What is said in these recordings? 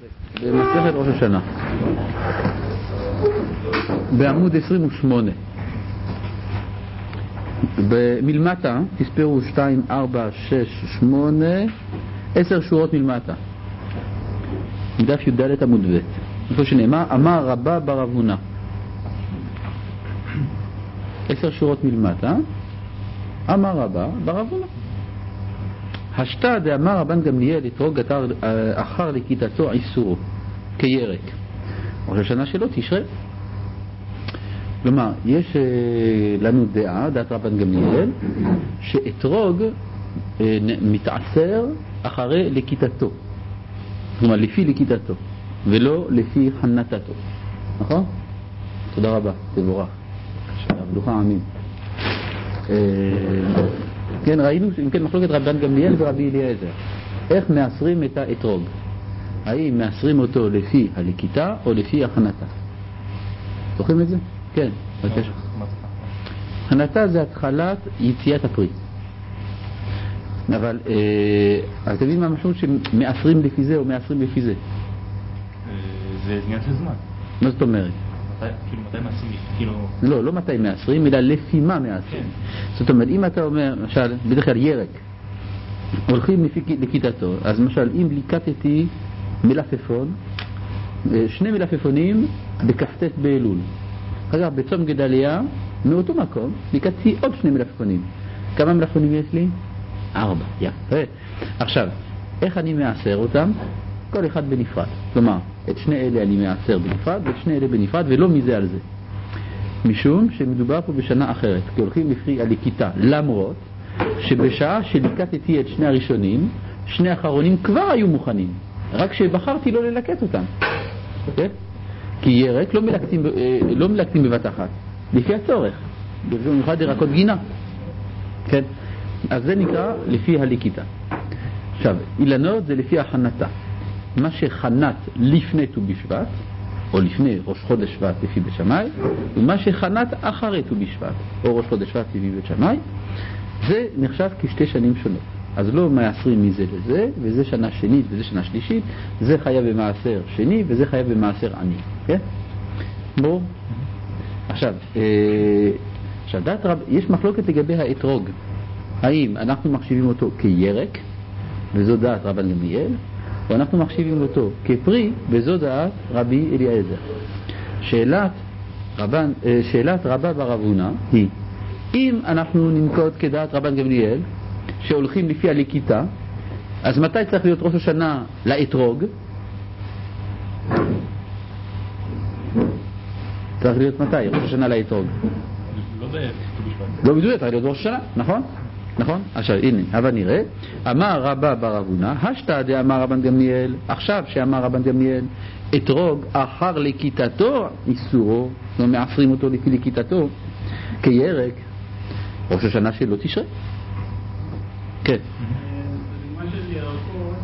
במסכת ראש השנה בעמוד 28 מלמטה תספרו 2, 4, 6, 8 10 שורות מלמטה מדף י"ד עמוד ב' איפה שנאמר אמר רבא בר אבונה 10 שורות מלמטה אמר רבא בר אבונה השתא דאמר רבן גמליאל אתרוג אחר לכיתתו איסורו כירק ראש השנה שלו תשרה. כלומר יש לנו דעת רבן גמליאל שאתרוג מתעשר אחרי לכיתתו, כלומר לפי לכיתתו ולא לפי חנתתו, נכון? תודה רבה, תבורך, עבדוך אמין. כן, ראינו כן מחלוקת רבן גמליאל ורבי אליעזר איך מאסרים את האתרוג, האם מאסרים אותו לפי הלכיתה או לפי הכנתה. זוכרים את זה? כן, בבקשה. הכנתה זה התחלת יציאת הפרי, אבל אז תבין מה המשמעות שמאסרים לפי זה או מאסרים לפי זה? זה עניין של זמן. מה זאת אומרת? מתי מאסרים? לא מתי מאסרים, אלא לפי מה מאסרים. זאת אומרת, אם אתה אומר, למשל, בדרך כלל ירק, הולכים לפי לכיתתו, אז למשל, אם ליקטתי מלפפון, 2 מלפפונים בכ"ט באלול, אחר כך בצום גדליה, מאותו מקום, ליקטתי עוד 2 מלפפונים. כמה מלפפונים יש לי? 4. יפה. עכשיו, איך אני מאסר אותם? כל אחד בנפרד. כלומר, את 2 אלה אני מאסר בנפרד, ואת 2 אלה בנפרד, ולא מזה על זה. משום שמדובר פה בשנה אחרת, כי הולכים לפי הלכיתה, למרות שבשעה שליקטתי את 2 הראשונים, 2 האחרונים כבר היו מוכנים, רק שבחרתי לא ללקט אותם. Okay? כי ירק לא מלקטים בבת אחת, לפי הצורך, במיוחד ירקות גינה. כן? אז זה נקרא לפי הלכיתה. עכשיו, אילנות זה לפי הכנתה. מה שחנת לפני ט"ו בשבט, או לפני ראש חודש שבט לפי בית שמאי, ומה שחנת אחרי ט"ו בשבט, או ראש חודש שבט לפי בית שמאי, זה נחשב כשתי שנים שונות. אז לא מאסרים מזה לזה, וזה שנה שנית וזה שנה שלישית, זה חייב במעשר שני וזה חייב במעשר עני. כן? ברור? עכשיו, דעת רב, יש מחלוקת לגבי האתרוג. האם אנחנו מחשיבים אותו כירק, וזו דעת רבן גמליאל, או אנחנו מחשיבים אותו כפרי, וזו דעת רבי אליעזר. שאלת רבא בר אבונה היא, אם אנחנו ננקוט כדעת רבן גמליאל שהולכים לפי הלכיתה, אז מתי צריך להיות ראש השנה לאתרוג? צריך להיות מתי ראש השנה לאתרוג? לא בדיוק, צריך להיות ראש השנה, נכון? נכון? עכשיו הנה, אבל נראה, אמר רבא בר אבונה השתא דאמר רבן גמליאל, עכשיו שאמר רבן גמליאל אתרוג אחר לכיתתו איסורו, לא מאסרים אותו לפי לכיתתו כירק, ראש השנה שלו תשרה. כן. בדוגמה של ירקות,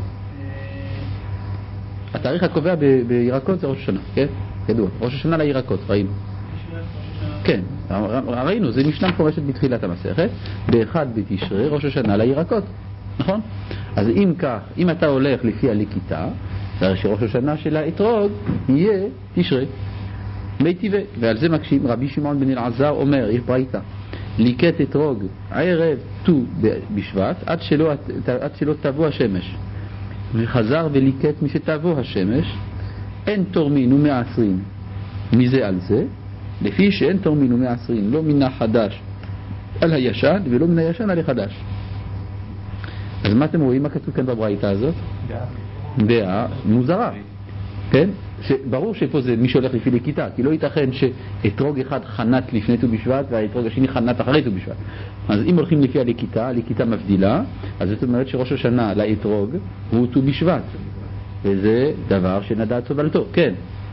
התאריך הקובע בירקות זה ראש השנה, כן? ידוע, ראש השנה לירקות, ראינו. כן, ראינו, זה משנה מפורשת בתחילת המסכת, באחד בתשרה ראש השנה לירקות, נכון? אז אם כך, אם אתה הולך לפי הלכיתה, זה שראש השנה של האתרוג יהיה תשרה מיטיבה, ועל זה מקשים רבי שמעון בן אלעזר אומר, יש ברייתא, ליקט אתרוג ערב ט"ו בשבט עד שלא תבוא השמש, וחזר וליקט משתבוא השמש, אין תורמין ומאסרים מזה על זה, לפי שאין תורמין ומאסרים לא מן החדש על הישן ולא מן הישן על החדש. אז מה אתם רואים? מה כתוב כאן בברייתא הזאת? דעה מוזרה, כן? ברור שפה זה מי שהולך לפי לכיתה, כי לא ייתכן שאתרוג אחד חנת לפני ט"ו בשבט והאתרוג השני חנת אחרי ט"ו בשבט. אז אם הולכים לפי הלכיתה, הלכיתה מבדילה, אז זאת אומרת שראש השנה לאתרוג הוא ט"ו בשבט, וזה דבר שנדע סובלתו. כן?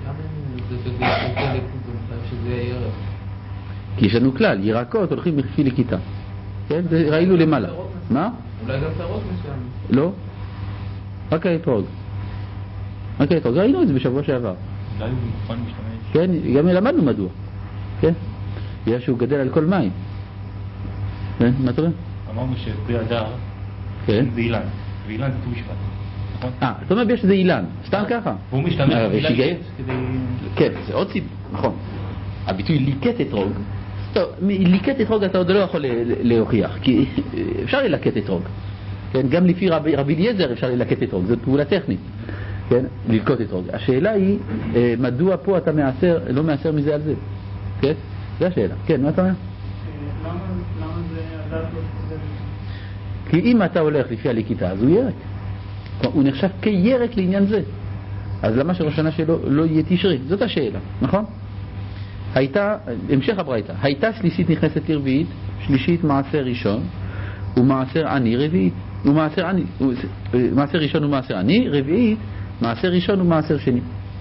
כי יש לנו כלל, ירקות הולכים לפי לכיתה, כן? זה ראינו למעלה. מה? אולי גם פירות מסוים. לא, רק האתרוג. ראינו את זה בשבוע שעבר. אולי הוא מוכן להשתמש. כן, גם למדנו מדוע. כן? בגלל שהוא גדל על כל מים. כן, מה אתה אומר? אמרנו שפרי הדר כן? זה אילן, ואילן זה ט"ו בשבט. נכון? אתה אומר בי שזה אילן, סתם ככה. והוא משתמש יש היגיון? כדי... כן, זה עוד סיבה, נכון. הביטוי ליקט אתרוג, טוב, ליקט אתרוג אתה עוד לא יכול להוכיח, כי אפשר ללקט אתרוג. כן, גם לפי רבי אליעזר אפשר ללקט אתרוג, זאת פעולה טכנית. כן, ללקוט אתרוג. השאלה היא, מדוע פה אתה לא מאסר מזה על זה? כן? זה השאלה. כן, מה אתה אומר? למה זה הדת לא סודר? כי אם אתה הולך לפי הליקיטה, אז הוא ירק. הוא נחשב כירק לעניין זה. אז למה שראש השנה שלו לא יהיה תשרי? זאת השאלה, נכון? המשך הברייתא, הייתה שלישית נכנסת לרביעית, שלישית מעשר ראשון, ומעשר עני רביעית. מעשר ראשון ומעשר עני, רביעית, מעשר ראשון ומעשר שני.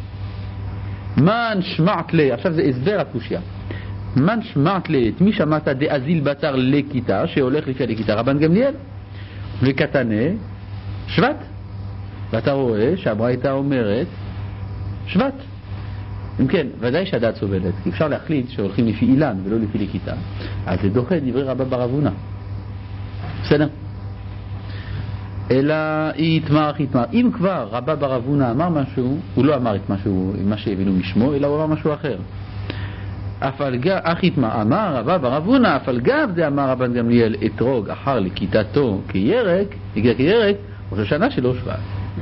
מן שמעת לי, עכשיו זה הסבר הקושיה. מן שמעת לי, את מי שמעת דאזיל בצר לכיתה, שהולך לפי הלכיתה, רבן גמליאל, וקטנה, שבט. ואתה רואה שהברייתא אומרת שבט. אם כן, ודאי שהדעת סובלת, כי אפשר להחליט שהולכים לפי אילן ולא לפי לכיתה, אז זה דוחה דברי רבא בר אבונה. בסדר? אלא יתמר. אם כבר רבא בר אבונה אמר משהו, הוא לא אמר את מה שהבינו משמו, אלא הוא אמר משהו אחר. אך יתמר אמר רבא בר אבונה, אף על גב זה אמר רבן גמליאל אתרוג אחר לכיתתו כירק, ראש השנה שלו שבט.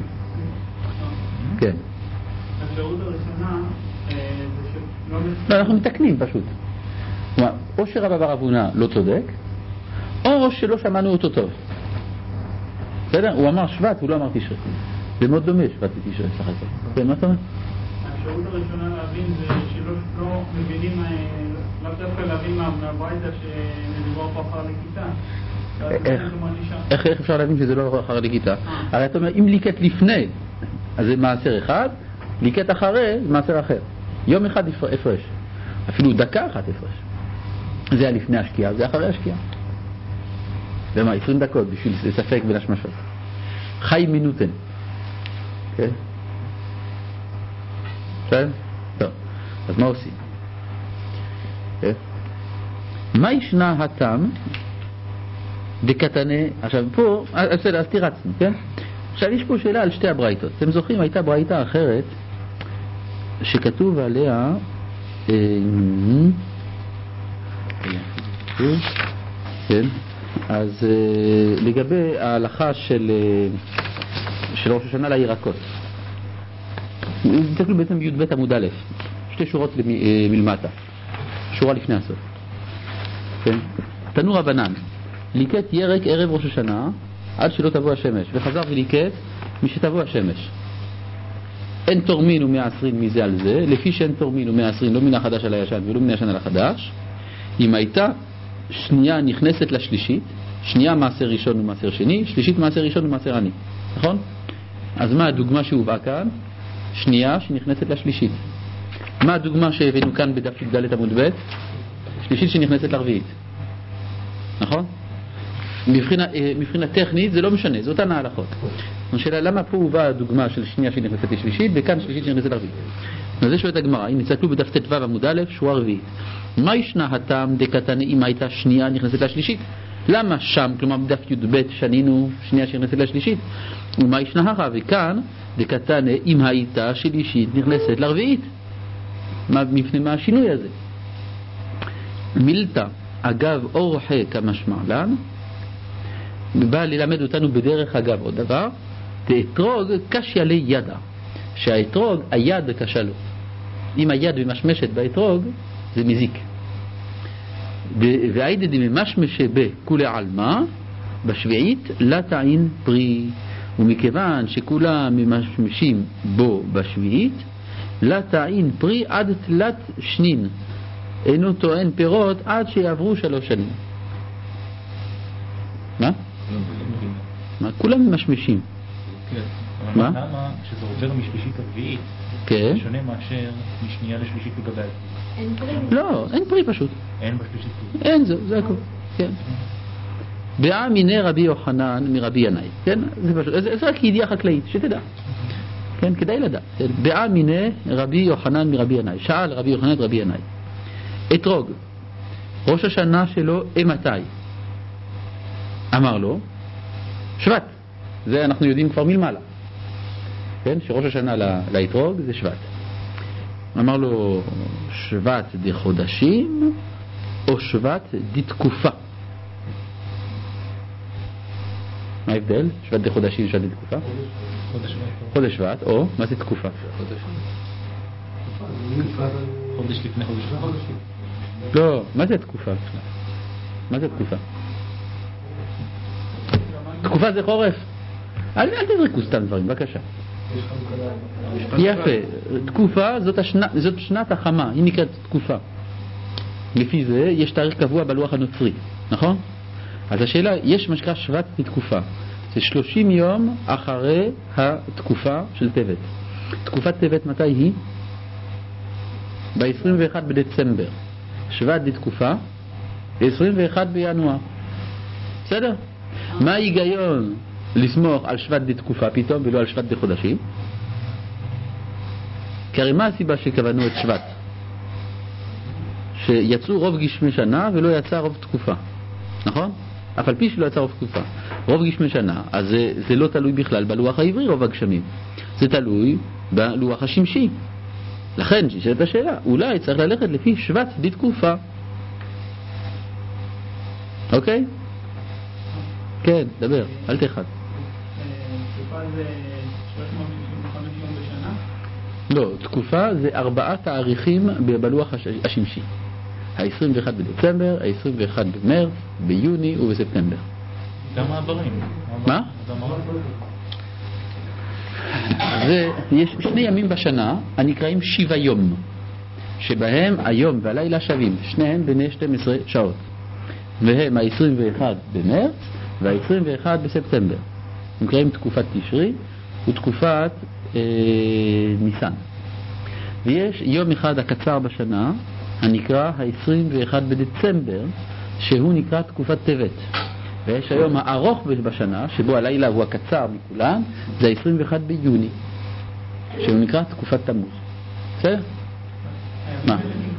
כן. האפשרות הראשונה זה שלא... לא, אנחנו מתקנים פשוט. או שרבא בר אבונה לא צודק, או שלא שמענו אותו טוב. בסדר? הוא אמר שבט, הוא לא אמר תשרי. זה מאוד דומה שבט ותשרי, סך הכל. כן, מה אתה אומר? האפשרות הראשונה להבין זה שלא מבינים, לא דווקא להבין מהברייתא שמדובר פה אחר לכיתה. איך אפשר להבין שזה לא אחר לכיתה? הרי אתה אומר, אם ליקט לפני, אז זה מעשר אחד, ליקט אחרי, זה מעשר אחר. יום אחד הפרש. אפילו דקה אחת הפרש. זה היה לפני השקיעה, זה אחרי השקיעה. ומה, 20 דקות בשביל לספק בין השמשות. חי מינותן. כן? בסדר? טוב. אז מה עושים? כן? מה ישנה הטעם בקטנה? עכשיו פה, אז תירצנו, כן? עכשיו יש פה שאלה על שתי הברייתות. אתם זוכרים, הייתה ברייתה אחרת שכתוב עליה כן? אז לגבי ההלכה של ראש השנה לירקות, תסתכלו בעצם בי"ב עמוד א', שתי שורות מלמטה, שורה לפני הסוף. כן? תנו רבנן, ליקט ירק ערב ראש השנה עד שלא תבוא השמש, וחזר וליקט משתבוא השמש. אין תורמין ו120 מזה על זה, לפי שאין תורמין ו120 לא מן החדש על הישן ולא מן הישן על החדש. אם הייתה שנייה נכנסת לשלישית, שנייה מעשר ראשון ומעשר שני, שלישית מעשר ראשון ומעשר עני, נכון? אז מה הדוגמה שהובאה כאן? שנייה שנכנסת לשלישית. מה הדוגמה שהבאנו כאן בדף י"ד עמוד ב'? שלישית שנכנסת לרביעית, נכון? מבחינה טכנית זה לא משנה, זאת ההלכות. השאלה למה פה הובאה הדוגמה של שנייה שנכנסת לשלישית וכאן שלישית שנכנסת לרביעית. זה שואלת הגמרא, אם נסתכלו בדף ט"ו עמוד א', שורה רביעית. מה ישנה הטעם דקתנה אם הייתה שנייה נכנסת לשלישית? למה שם, כלומר בדף י"ב שנינו שנייה שנכנסת לשלישית? ומה ישנה הכה? וכאן דקתנה אם הייתה שלישית נכנסת לרביעית. מפני מה השינוי הזה? מילתא אגב אורחה כמשמע לן, בא ללמד אותנו בדרך אגב עוד דבר, תאתרוג קשיא לי ידע, שהאתרוג היד קשה לו. אם היד ממשמשת באתרוג זה מזיק. והיידה דממשמשה בכולי עלמא בשביעית לא תעין פרי, ומכיוון שכולם ממשמשים בו בשביעית לא תעין פרי עד תלת שנין, אינו טוען פירות עד שיעברו 3 שנים. מה? כולם ממשמשים. מה? למה שזה עובר משלישית לרביעית כן. שונה מאשר משנייה לשלישית לגבי? לא, אין פרי פשוט. אין בשלישית פרי. אין, זה הכל. כן. באה מיני רבי יוחנן מרבי ינאי. כן? זה פשוט. זה רק ידיעה חקלאית, שתדע. כן, כדאי לדעת. באה מיני רבי יוחנן מרבי ינאי. שאל רבי יוחנן את רבי ינאי. אתרוג, ראש השנה שלו מתי? אמר לו שבט. זה אנחנו יודעים כבר מלמעלה. כן? שראש השנה לאתרוג זה שבט. אמר לו שבט דחודשים או שבט דתקופה. מה ההבדל? שבט דחודשים, שבט דתקופה? חודש שבט, או מה זה תקופה? חודש לפני חודש שבט. לא, מה זה תקופה? מה זה תקופה? תקופה זה חורף. אל תזרקו סתם דברים, בבקשה. יפה, תקופה זאת שנת החמה, היא נקראת תקופה. לפי זה יש תאריך קבוע בלוח הנוצרי, נכון? אז השאלה, יש מה שנקרא שבט לתקופה, זה 30 יום אחרי התקופה של טבת. תקופת טבת מתי היא? ב-21 בדצמבר. שבט לתקופה 21 בינואר. בסדר? מה ההיגיון לסמוך על שבט דתקופה פתאום ולא על שבט דחודשים? כי הרי מה הסיבה שקבענו את שבט? שיצאו רוב גשמי שנה ולא יצא רוב תקופה, נכון? אף על פי שלא יצא רוב תקופה, רוב גשמי שנה, אז זה לא תלוי בכלל בלוח העברי רוב הגשמים, זה תלוי בלוח השמשי. לכן ששאלת השאלה, אולי צריך ללכת לפי שבט דתקופה. אוקיי? כן, דבר, אל תחד. תקופה זה 365 יום בשנה? לא, תקופה זה 4 תאריכים בלוח השמשי. ה-21 בדצמבר, ה-21 במרץ, ביוני ובספטמבר. גם מעברים. מה? יש 2 ימים בשנה הנקראים שיבה יום, שבהם היום והלילה שווים, שניהם בני 12 שעות. והם ה-21 במרץ וה-21 בספטמבר. נקראים תקופת תשרי ותקופת ניסן. ויש יום אחד הקצר בשנה הנקרא ה-21 בדצמבר, שהוא נקרא תקופת טבת. ויש היום הארוך בשנה, שבו הלילה הוא הקצר מכולם, זה ה-21 ביוני, שהוא נקרא תקופת תמוז. בסדר? מה?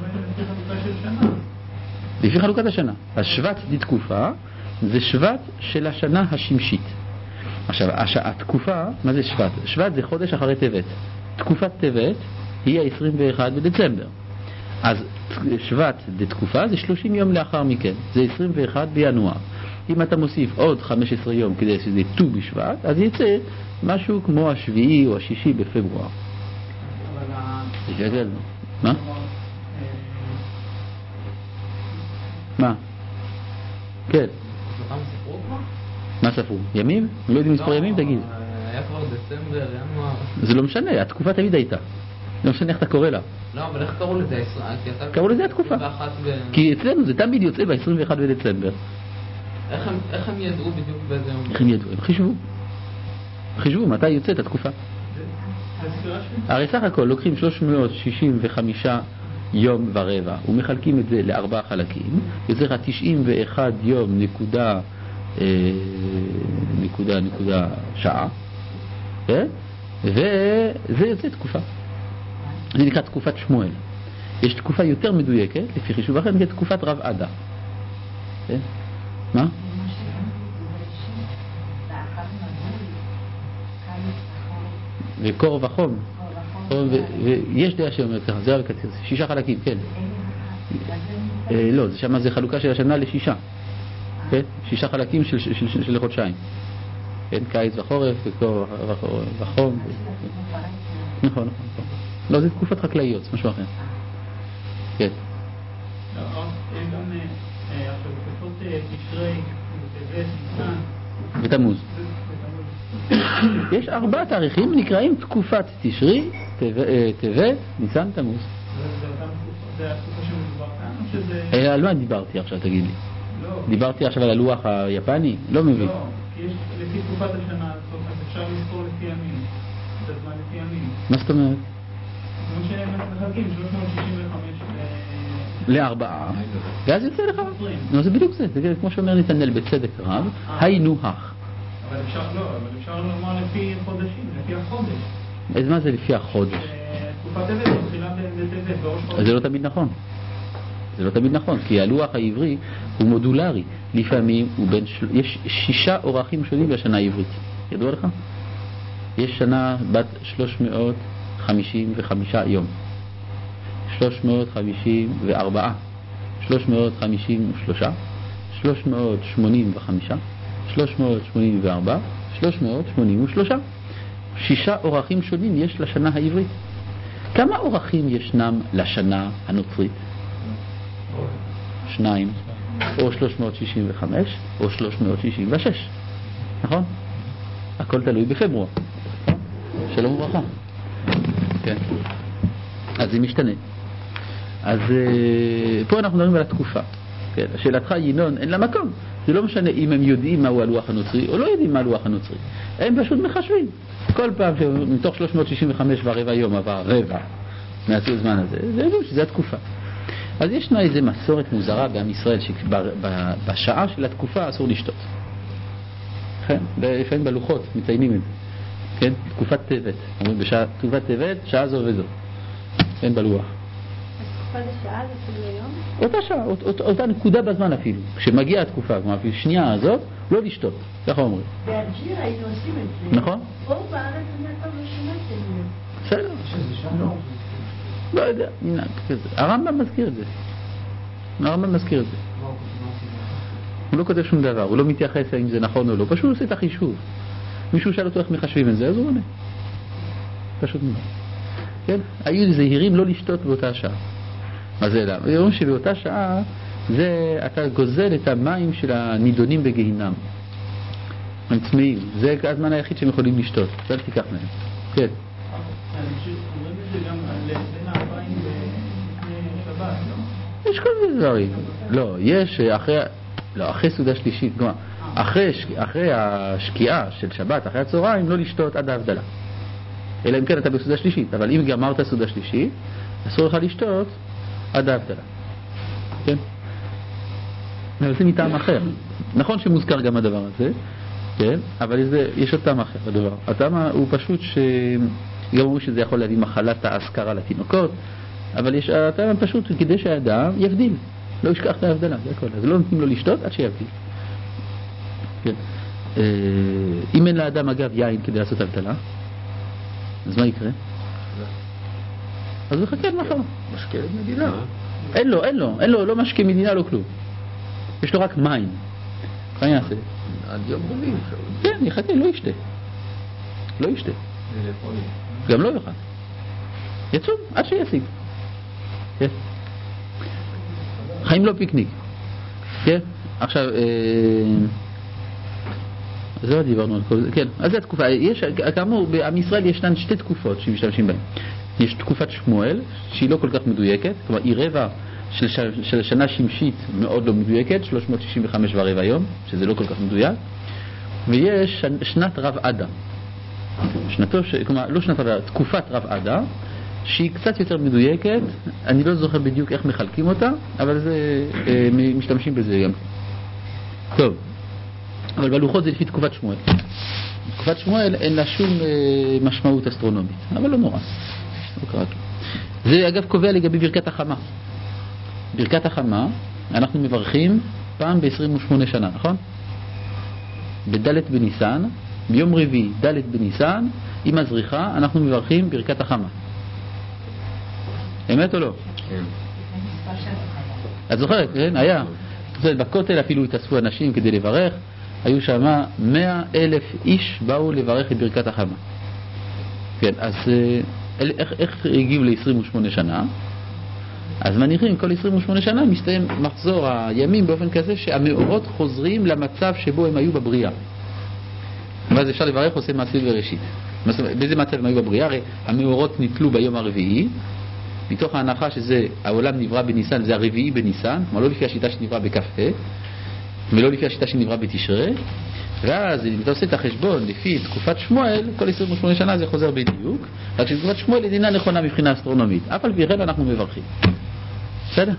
לפי חלוקת השנה. השבט דתקופה זה שבט של השנה השמשית. עכשיו, התקופה, מה זה שבט? שבט זה חודש אחרי טבת. תקופת טבת היא ה-21 בדצמבר. אז שבט דתקופה זה 30 יום לאחר מכן, זה 21 בינואר. אם אתה מוסיף עוד 15 יום כדי שזה ט"ו בשבט, אז יצא משהו כמו השביעי או השישי בפברואר. אבל מה? מה? כן. מה ספרו? ימים? לא יודעים מספר ימים? תגיד. היה כבר דצמבר, ינואר. זה לא משנה, התקופה תמיד הייתה. לא משנה איך אתה קורא לה. לא, אבל איך קראו לזה? קראו לזה התקופה. כי אצלנו זה תמיד יוצא ב-21 בדצמבר. איך הם ידעו בדיוק באיזה יום? איך הם ידעו? הם חישבו מתי יוצאת התקופה. הרי סך הכל לוקחים 365 יום ורבע ומחלקים את זה ל4 חלקים, יוצא לך 91 יום נקודה שעה, וזה יוצא תקופה. זה נקרא תקופת שמואל. יש תקופה יותר מדויקת לפי חישוב אחר, נקרא תקופת רב עדה. מה? וקור וחום. ויש דעה שאומרת ככה, זה על קציר, 6 חלקים, כן. לא, שמה זה חלוקה של השנה ל6. 6 חלקים של חודשיים. כן, קיץ וחורף, וקור וחום. נכון. לא, זה תקופות חקלאיות, זה משהו אחר. כן. יש גם תקופות תשרי, טבת, ניסן. ותמוז. יש 4 תאריכים נקראים תקופת תשרי, טבת, ניסן, תמוז. זה התקופה שמדובר כאן או שזה... על מה דיברתי עכשיו, תגיד לי? לא. דיברתי עכשיו על הלוח היפני? לא מבין. לא, כי יש לפי תקופת השנה, אז אפשר לזכור לפי ימים. זה זמן לפי ימים. מה זאת אומרת? כמו שהם מחלקים, 365 ל4, ואז יוצא לך. זה בדיוק זה, זה כמו שאומר נתנאל בצדק רב, היינו הך. אבל אפשר לומר לפי חודשים, לפי החודש. אז מה זה לפי החודש? תקופת טבת מתחילה בטבת, בראש חודש. זה לא תמיד נכון. זה לא תמיד נכון, כי הלוח העברי הוא מודולרי. לפעמים יש 6 אורחים שונים בשנה העברית. ידוע לך? יש שנה בת 355 יום, 354, 353, 385, 384, 383. 6 אורחים שונים יש לשנה העברית. כמה אורחים ישנם לשנה הנוצרית? 2, או 365 או 366, נכון? הכל תלוי בפברואר. שלום וברכה. כן. אז זה משתנה. אז פה אנחנו מדברים על התקופה. כן. שאלתך ינון, אין לה מקום. זה לא משנה אם הם יודעים מהו הלוח הנוצרי או לא יודעים מה הלוח הנוצרי. הם פשוט מחשבים. כל פעם שמתוך 365 ורבע יום עבר רבע מהציר זמן הזה, זה ידעו שזה התקופה. אז ישנה איזו מסורת מוזרה בעם ישראל שבשעה של התקופה אסור לשתות. כן, לפעמים בלוחות מציינים את זה. כן, תקופת טבת. אומרים תקופת טבת, שעה זו וזו. כן, בלוח. תקופה זה שעה, זה אפילו היום? אותה שעה, אותה נקודה בזמן אפילו. כשמגיעה התקופה, כלומר, אפילו שנייה הזאת, לא לשתות. ככה אומרים. באלג'יר היינו עושים את זה. נכון? או בארץ אני אף פעם לא שמעתי את זה. בסדר. לא יודע, מנהג כזה. הרמב"ם מזכיר את זה. הרמב"ם מזכיר את זה. הוא לא כותב שום דבר, הוא לא מתייחס אם זה נכון או לא, פשוט עושה את החישוב. מישהו שאל אותו איך מחשבים את זה, אז הוא עונה. פשוט מאוד. כן? היו זהירים לא לשתות באותה שעה. מה זה למה? אומרים שבאותה שעה זה אתה גוזל את המים של הנידונים בגיהינם. הם צמאים. זה הזמן היחיד שהם יכולים לשתות. אל תיקח מהם. כן. אומרים את זה גם בין הערביים לפני שבת, לא? יש כל מיני דברים. לא, יש אחרי סעודה שלישית, כלומר, אחרי השקיעה של שבת, אחרי הצהריים, לא לשתות עד ההבדלה. אלא אם כן אתה בסעודה שלישית, אבל אם גמרת סעודה שלישית, אסור לך לשתות עד ההבדלה. כן? זה מטעם אחר. נכון שמוזכר גם הדבר הזה, כן? אבל יש עוד טעם אחר בדבר. הטעם הוא פשוט גם אומרים שזה יכול להביא מחלת האזכרה לתינוקות, אבל יש הטעם פשוט כדי שהאדם יבדיל, לא ישכח את ההבדלה, זה הכל. אז לא נותנים לו לשתות עד שיבדיל. כן. אם אין לאדם אגב יין כדי לעשות הבדלה, אז מה יקרה? אז הוא יחכה עד מחר. משקה מדינה. אין לו, לא משקה מדינה, לא כלום. יש לו רק מים. מה יעשה? עד יום רביעי. כן, יחכה, לא ישתה. גם לא יאכל. יצום, עד שישיג. כן. חיים לא פיקניק. כן? עכשיו, אז לא דיברנו על כל זה. כן, אז זו התקופה. כאמור, בעם ישראל ישנן 2 תקופות שמשתמשים בהן. יש תקופת שמואל, שהיא לא כל כך מדויקת, כלומר היא רבע של שנה שמשית מאוד לא מדויקת, 365 ורבע יום, שזה לא כל כך מדויק, ויש שנת רב עדה. כלומר, לא שנת רב עדה, תקופת רב עדה, שהיא קצת יותר מדויקת, אני לא זוכר בדיוק איך מחלקים אותה, אבל זה, משתמשים בזה גם. טוב, אבל בלוחות זה לפי תקופת שמואל. תקופת שמואל אין לה שום משמעות אסטרונומית, אבל לא נורא. לא קרה כלום. זה אגב קובע לגבי ברכת החמה. ברכת החמה אנחנו מברכים פעם ב-28 שנה, נכון? בדלת בניסן, ביום רביעי דלת בניסן, עם הזריחה אנחנו מברכים ברכת החמה. אמת או לא? כן. את זוכרת, כן? היה. בכותל אפילו התאספו אנשים כדי לברך, היו שם 100,000 איש באו לברך את ברכת החמה. כן, אז איך הגיעו ל-28 שנה? אז מניחים, כל 28 שנה מסתיים מחזור הימים באופן כזה שהמאורות חוזרים למצב שבו הם היו בבריאה. ואז אפשר לברך עושה מעשה בראשית. באיזה מצב הם היו בבריאה? הרי המאורות נתלו ביום הרביעי, מתוך ההנחה שזה, העולם נברא בניסן, זה הרביעי בניסן, כלומר לא לפי השיטה שנברא בכ"ה, ולא לפי השיטה שנברא בתשרי, ואז אם אתה עושה את החשבון לפי תקופת שמואל, כל 28 שנה זה חוזר בדיוק, רק שתקופת שמואל אינה נכונה מבחינה אסטרונומית, אף על פי כן אנחנו מברכים. בסדר?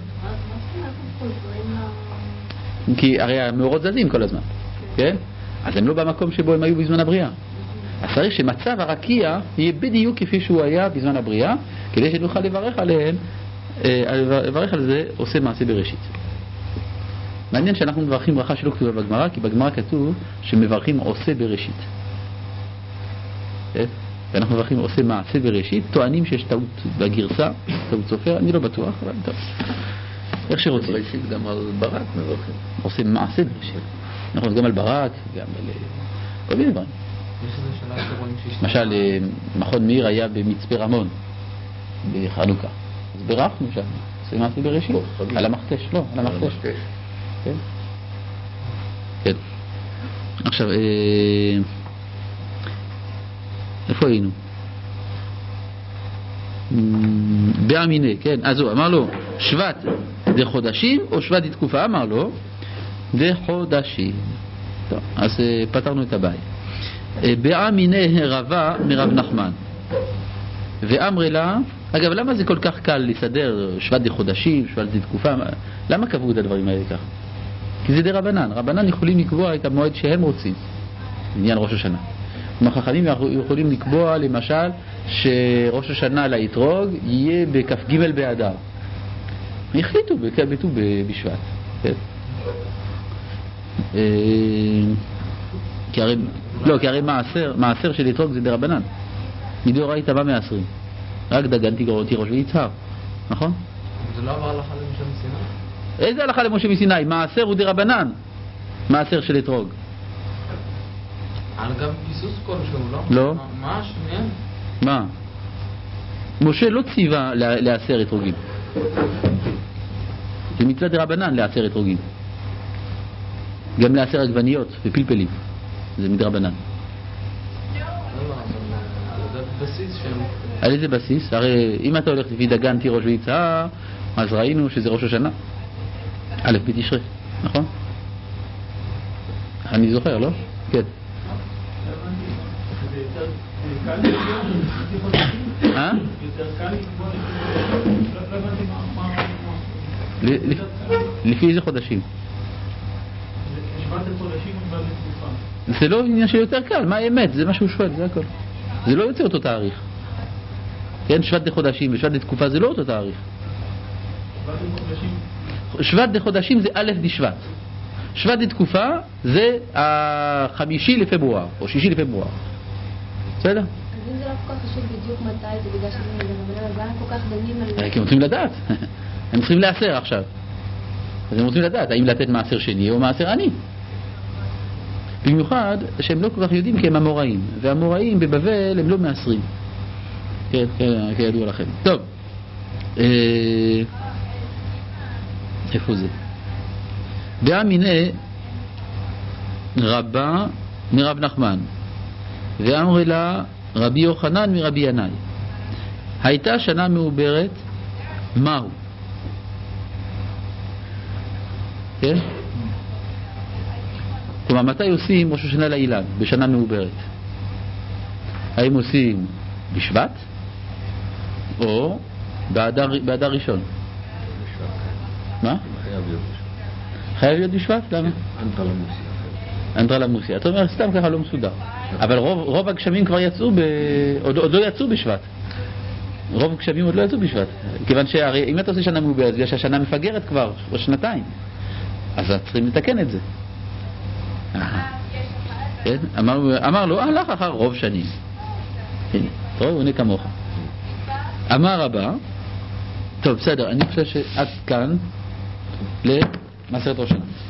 כי הרי המאורות זזים כל הזמן, כן? אז הם לא במקום שבו הם היו בזמן הבריאה. אז צריך שמצב הרקיע יהיה בדיוק כפי שהוא היה בזמן הבריאה, כדי שנוכל לברך עליהם, לברך על זה עושה מעשה בראשית. מעניין שאנחנו מברכים ברכה שלא כתובה בגמרא, כי בגמרא כתוב שמברכים עושה בראשית. ואנחנו מברכים עושה מעשה בראשית, טוענים שיש טעות בגרסה, טעות סופר, אני לא בטוח, אבל טוב. איך שרוצים. בראשית גם על ברק מברכים. עושה מעשה בראשית. נכון, גם על ברק, גם על כל מיני דברים. יש איזה שלב שרואים שיש... למשל, מכון מאיר היה במצפה רמון, בחנוכה. אז בירכנו שם, עושה מעשה בראשית. על המכתש, לא, על המכתש. כן. כן. עכשיו, איפה היינו? באמיני, כן. אז הוא אמר לו, שבט דה חודשים או שבט דה תקופה? אמר לו, דה חודשים. טוב, אז פתרנו את הבעיה. באמיני הרבה מרב נחמן. ואמרי לה, אגב, למה זה כל כך קל לסדר שבט דה חודשים, שבט דה תקופה? למה קבעו את הדברים האלה כך? כי זה דה רבנן. רבנן יכולים לקבוע את המועד שהם רוצים. עניין ראש השנה. החכמים יכולים לקבוע למשל שראש השנה לאתרוג יהיה בכ"ג באדר. החליטו בט"ו בשבט. כי הרי מעשר של אתרוג זה דרבנן. מדאורייתא מה מעשרים? רק דגן תירוש ויצהר, נכון? זה לא עבר הלכה למשה מסיני? איזה הלכה למשה מסיני? מעשר הוא דרבנן. מעשר של אתרוג. על גם פיסוס כלשהו, לא? לא. מה השנייה? מה? משה לא ציווה לעשר אתרוגים. זה מצווה דרבנן לעשר אתרוגים. גם לעשר עגבניות ופלפלים. זה מדרבנן. על איזה בסיס? הרי אם אתה הולך לפי דגן תירוש ויצהר, אז ראינו שזה ראש השנה. א' בתשרי, נכון? אני זוכר, לא? כן. לפי איזה חודשים? זה לא עניין של יותר קל, מה האמת? זה מה שהוא שואל, זה הכל. זה לא יוצא אותו תאריך. כן, שבט דה חודשים ושבט דה תקופה זה לא אותו תאריך. שבט דה חודשים זה א' דשבט. שבט דה תקופה זה 5 לפברואר או 6 לפברואר. בסדר? אז אם זה לא כל כך חשוב בדיוק מתי זה בגלל שזה מרבנן, אז למה כל כך דנים על... כי הם רוצים לדעת. הם צריכים לעשר עכשיו. אז הם רוצים לדעת האם לתת מעשר שני או מעשר עני. במיוחד שהם לא כל כך יודעים כי הם אמוראים, והאמוראים בבבל הם לא מעשרים. כן, כידוע לכם. טוב, איפה זה? באמיני רבה מרב נחמן, ואמרי לה רבי יוחנן מרבי ינאי. הייתה שנה מעוברת, מהו? כן? כלומר, מתי עושים ראש השנה לאילן? בשנה מעוברת. האם עושים בשבט? או באדר ראשון? מה? חייב להיות בשבט? למה? אנטרה למוסיה. אתה אומר, סתם ככה לא מסודר. אבל רוב הגשמים כבר יצאו, עוד לא יצאו בשבט. רוב הגשמים עוד לא יצאו בשבט. כיוון שהרי אם אתה עושה שנה מעוברת, בגלל שהשנה מפגרת כבר, או שנתיים, אז צריכים לתקן את זה. אמר לו, הלך אחר רוב שנים. טוב, הנה כמוך. אמר רבה, טוב, בסדר, אני חושב שעד כאן למסכת ראש השנה.